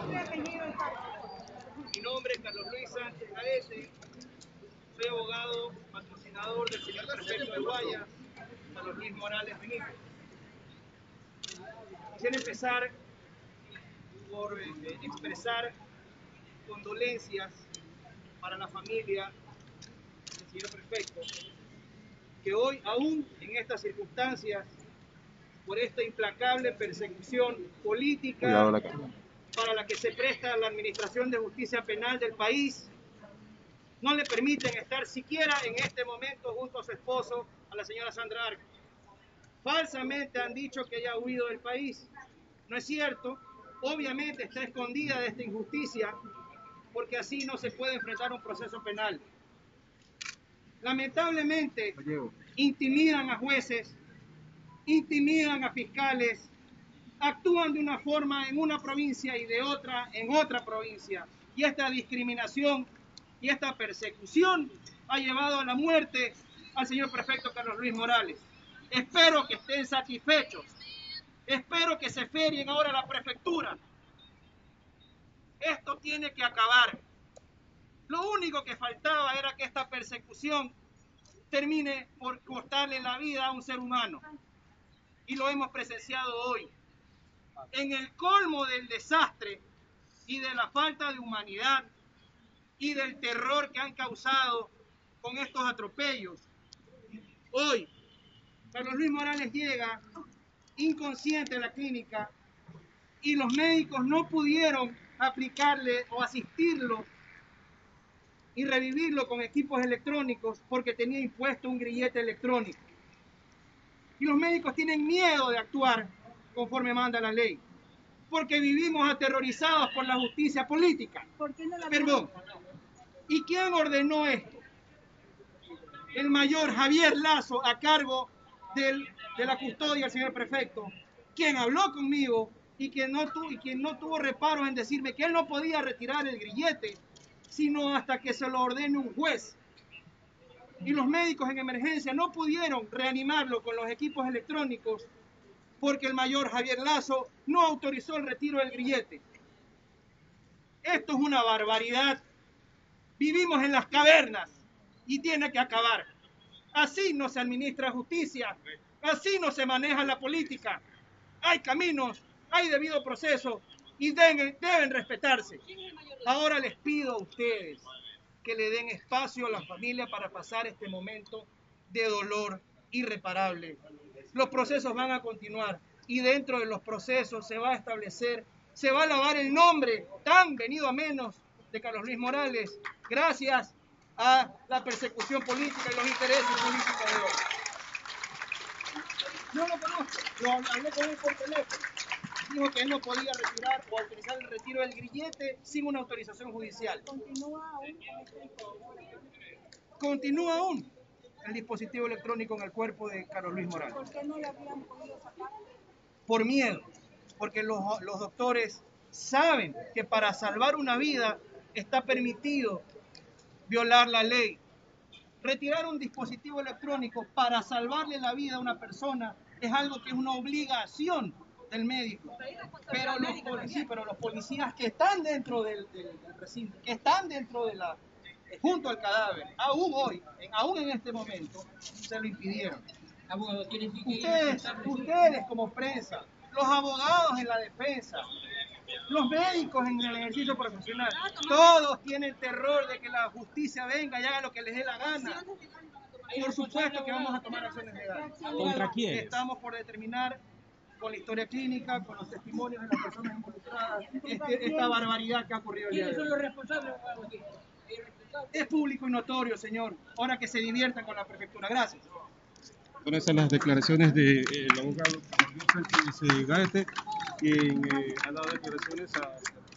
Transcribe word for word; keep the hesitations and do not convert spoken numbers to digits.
Mi nombre es Carlos Luis Sánchez Gaete, soy abogado patrocinador del señor prefecto de Guayas, Carlos Luis Morales Benítez. Quisiera empezar por eh, expresar condolencias para la familia del señor prefecto, que hoy aún en estas circunstancias, por esta implacable persecución política para la que se presta la Administración de Justicia Penal del país, no le permiten estar siquiera en este momento junto a su esposo, a la señora Sandra Arcos. Falsamente han dicho que ella ha huido del país. No es cierto. Obviamente está escondida de esta injusticia porque así no se puede enfrentar un proceso penal. Lamentablemente intimidan a jueces, intimidan a fiscales, actúan de una forma en una provincia y de otra en otra provincia. Y esta discriminación y esta persecución ha llevado a la muerte al señor prefecto Carlos Luis Morales. Espero que estén satisfechos. Espero que se ferien ahora a la prefectura. Esto tiene que acabar. Lo único que faltaba era que esta persecución termine por costarle la vida a un ser humano. Y lo hemos presenciado hoy. En el colmo del desastre y de la falta de humanidad y del terror que han causado con estos atropellos. Hoy, Carlos Luis Morales llega inconsciente a la clínica y los médicos no pudieron aplicarle o asistirlo y revivirlo con equipos electrónicos porque tenía impuesto un grillete electrónico. Y los médicos tienen miedo de actuar conforme manda la ley, porque vivimos aterrorizados por la justicia política. ¿Por qué no la Perdón. ¿Y quién ordenó esto? El mayor Javier Lazo, a cargo del, de la custodia del señor prefecto, quien habló conmigo y quien, no tuvo, y quien no tuvo reparos en decirme que él no podía retirar el grillete, sino hasta que se lo ordene un juez. Y los médicos en emergencia no pudieron reanimarlo con los equipos electrónicos porque el mayor Javier Lazo no autorizó el retiro del grillete. Esto es una barbaridad. Vivimos en las cavernas y tiene que acabar. Así no se administra justicia, así no se maneja la política. Hay caminos, hay debido proceso y deben, deben respetarse. Ahora les pido a ustedes que le den espacio a la familia para pasar este momento de dolor irreparable. Los procesos van a continuar y dentro de los procesos se va a establecer, se va a lavar el nombre tan venido a menos de Carlos Luis Morales, gracias a la persecución política y los intereses políticos de hoy. Yo lo conozco, lo hablé con él por teléfono. Dijo que él no podía retirar o autorizar el retiro del grillete sin una autorización judicial. ¿Continúa aún? Continúa aún el dispositivo electrónico en el cuerpo de Carlos Luis Morales. ¿Por qué no lo habían podido sacar? Por miedo, porque los, los doctores saben que para salvar una vida está permitido violar la ley. Retirar un dispositivo electrónico para salvarle la vida a una persona es algo que es una obligación del médico. Pero los policías, pero los policías que están dentro del, del, del recinto, que están dentro de la, junto al cadáver, aún hoy, en, aún en este momento, se lo impidieron. Ustedes, ustedes como prensa, los abogados en la defensa, los médicos en el ejercicio profesional, todos tienen terror de que la justicia venga y haga lo que les dé la gana. Por supuesto que vamos a tomar acciones legales. ¿Contra quién? Estamos por determinar con la historia clínica, con los testimonios de las personas involucradas, este, esta barbaridad que ha ocurrido el día de hoy. ¿Quiénes son los responsables? Es público y notorio, señor. Ahora que se diviertan con la prefectura. Gracias. Con esas las declaraciones del de, eh, abogado Sánchez Gaete, quien eh, ha dado declaraciones a